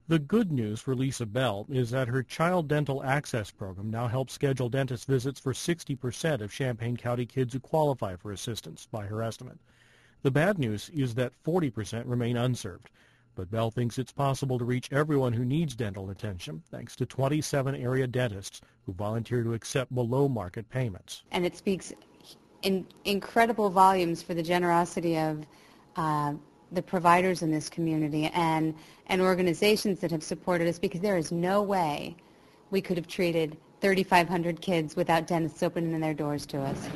The good news for Lisa Bell is that her Child Dental Access Program now helps schedule dentist visits for 60% of Champaign County kids who qualify for assistance, by her estimate. The bad news is that 40% remain unserved, but Bell thinks it's possible to reach everyone who needs dental attention thanks to 27 area dentists who volunteer to accept below-market payments. And it speaks in incredible volumes for the generosity of the providers in this community and organizations that have supported us, because there is no way we could have treated 3,500 kids without dentists opening their doors to us.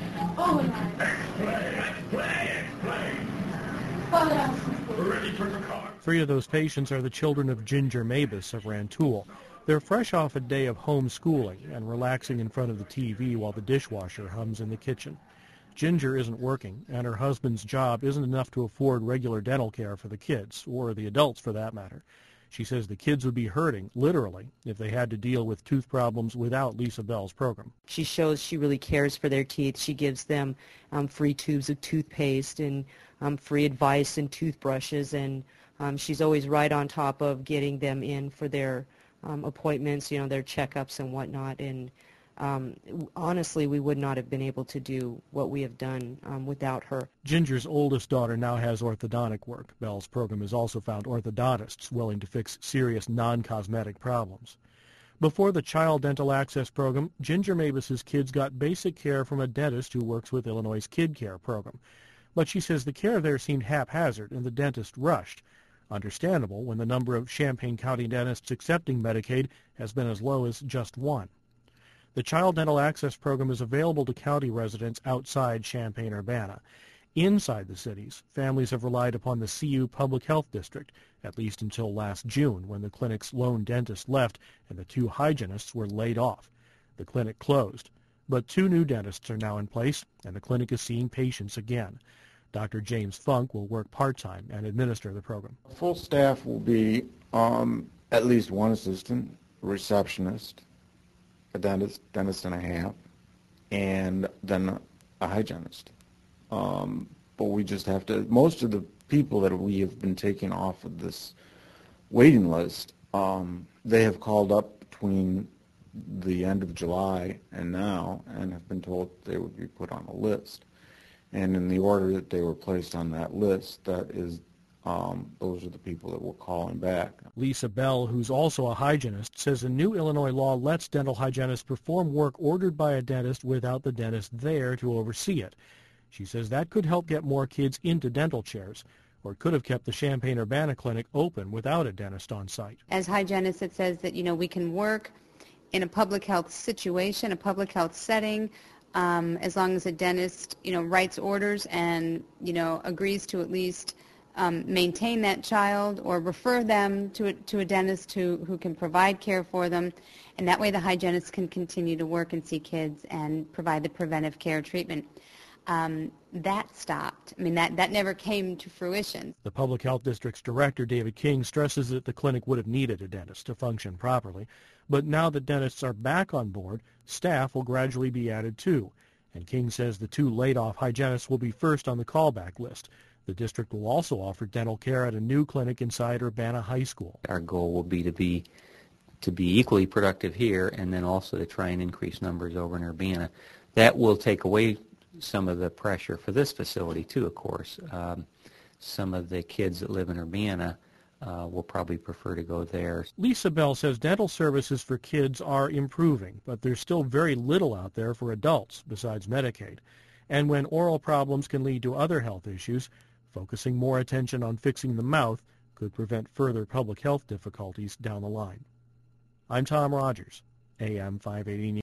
Three of those patients are the children of Ginger Mabus of Rantoul. They're fresh off a day of homeschooling and relaxing in front of the TV while the dishwasher hums in the kitchen. Ginger isn't working, and her husband's job isn't enough to afford regular dental care for the kids, or the adults for that matter. She says the kids would be hurting, literally, if they had to deal with tooth problems without Lisa Bell's program. She shows she really cares for their teeth. She gives them free tubes of toothpaste and free advice and toothbrushes, and she's always right on top of getting them in for their appointments, their checkups and whatnot. And honestly, we would not have been able to do what we have done without her. Ginger's oldest daughter now has orthodontic work. Bell's program has also found orthodontists willing to fix serious non-cosmetic problems. Before the Child Dental Access Program, Ginger Mabus's kids got basic care from a dentist who works with Illinois' Kid Care program. But she says the care there seemed haphazard and the dentist rushed. Understandable when the number of Champaign County dentists accepting Medicaid has been as low as just one. The Child Dental Access Program is available to county residents outside Champaign-Urbana. Inside the cities, families have relied upon the CU Public Health District, at least until last June, when the clinic's lone dentist left and the two hygienists were laid off. The clinic closed, but two new dentists are now in place, and the clinic is seeing patients again. Dr. James Funk will work part-time and administer the program. Full staff will be at least one assistant, a receptionist, a dentist and a half, and then a hygienist. But we just have to, most of the people that we have been taking off of this waiting list, they have called up between the end of July and now and have been told they would be put on a list. And in the order that they were placed on that list, that is, those are the people that we're calling back. Lisa Bell, who's also a hygienist, says a new Illinois law lets dental hygienists perform work ordered by a dentist without the dentist there to oversee it. She says that could help get more kids into dental chairs, or it could have kept the Champaign-Urbana clinic open without a dentist on site. As hygienists, it says that, we can work in a public health situation, a public health setting, as long as a dentist, writes orders and, agrees to at least maintain that child or refer them to a dentist who can provide care for them. And that way the hygienists can continue to work and see kids and provide the preventive care treatment. That stopped. That never came to fruition. The Public Health District's director, David King, stresses that the clinic would have needed a dentist to function properly. But now that dentists are back on board, staff will gradually be added too. And King says the two laid-off hygienists will be first on the callback list. The district will also offer dental care at a new clinic inside Urbana High School. Our goal will be to be equally productive here, and then also to try and increase numbers over in Urbana. That will take away some of the pressure for this facility too, of course. Some of the kids that live in Urbana will probably prefer to go there. Lisa Bell says dental services for kids are improving, but there's still very little out there for adults besides Medicaid. And when oral problems can lead to other health issues, focusing more attention on fixing the mouth could prevent further public health difficulties down the line. I'm Tom Rogers, AM 580 News.